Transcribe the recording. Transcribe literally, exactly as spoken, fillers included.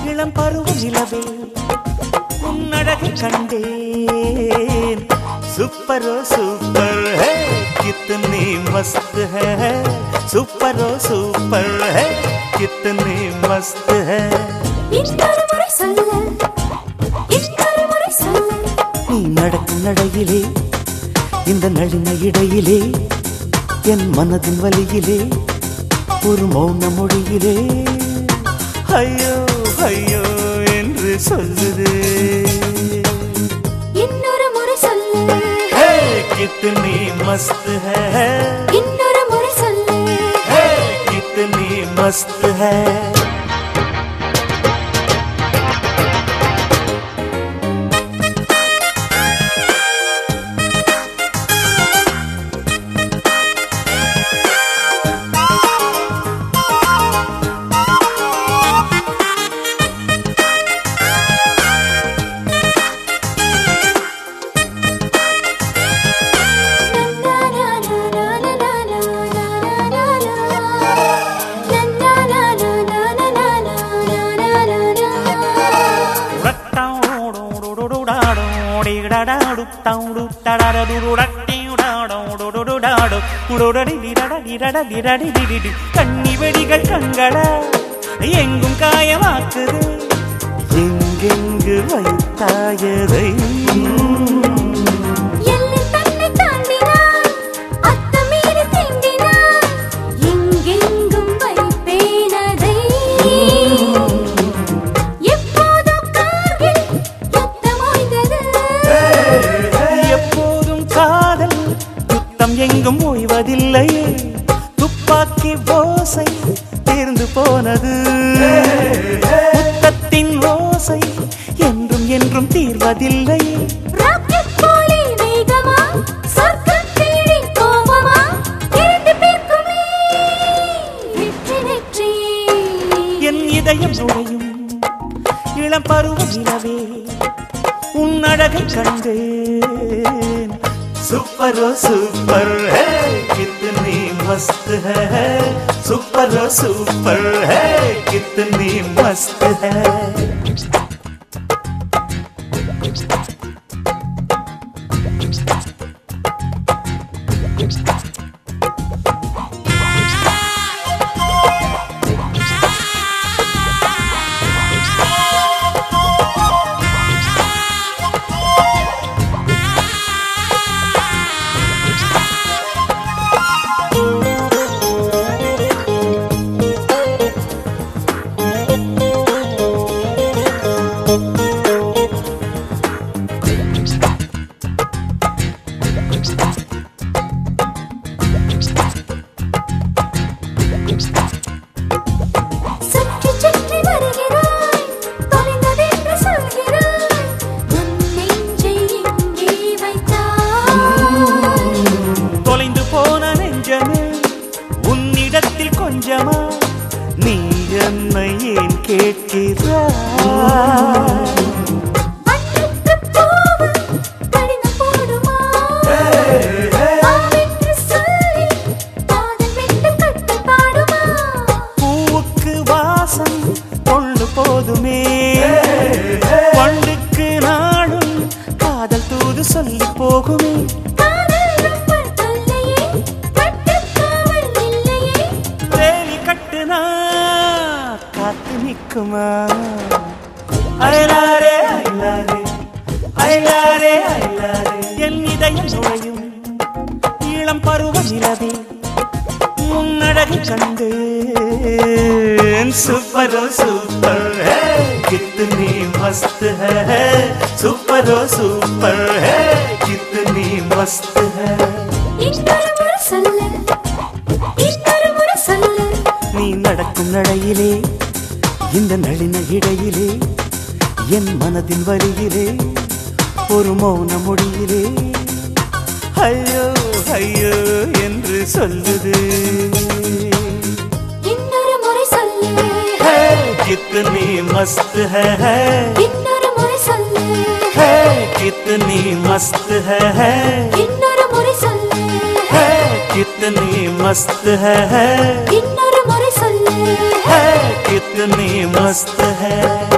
இளம் பருவ நிலவே உன்னழகை கண்டேன் सुपरो सुपर है कितनी मस्त है सुपरो सुपर है कितनी मस्त है நீ நடக்கும் நடையிலே இந்த நளின இடையிலே என் மனதின் வலியிலே ஒரு மௌன மொழியிலே ஐயோ ஐயோ என்று சொல்லுது இன்னொரு முறை சொல்லு कितनी मस्त है இன்னொரு முறை சொல்லு कितनी मस्त है கண்ணி வெடிகள் கண்கள எங்கும் காயமாக்குது எங்கெங்கு வைத்தாயதை எங்கும் ஓய்வதில்லையே துப்பாக்கி ஓசை தீர்ந்து போனது முத்தத்தின் ஓசை என்றும் என்றும் தீர்வதில்லை என் இதயம் நுழையும் இளம் பருவ நிலவே உன் அழகை கண்டேன் सुपरो सुपर है कितनी मस्त है सुपरो सुपर है कितनी मस्त है உன்னிடத்தில் கொஞ்சமா நீ என்னை ஏன் கேட்கிறாய் பூவுக்கு வாசம் கொள்ளு போதுமே பண்டுக்கு நாடும் காதல் தூது சொல்லி போகுமே காத்து நிக்குமா அயலாரே அயலாரே அயலாரே அயலாரே என் இதயம் நுழையும் இளம் பருவ நிலவே உன் அழகை கண்டேன் सुपरो सुपर है कितनी मस्त है सुपरो सुपर है कितनी मस्त है இன்னொரு முறை சொல்லு இன்னொரு முறை சொல்லு நீ நடக்கும் நடையிலே இந்த நளின இடையிலே என் மனதின் வலியிலே ஒரு மௌன மொழியிலே ஐயோ ஐயோ என்று சொல்லுது இன்னொரு முறை சொல்லு कितनी मस्त है இன்னொரு முறை சொல்லு कितनी मस्त है இன்னொரு முறை சொல்லு कितनी मस्त है இன்னொரு முறை சொல்லு कितनी मस्त है।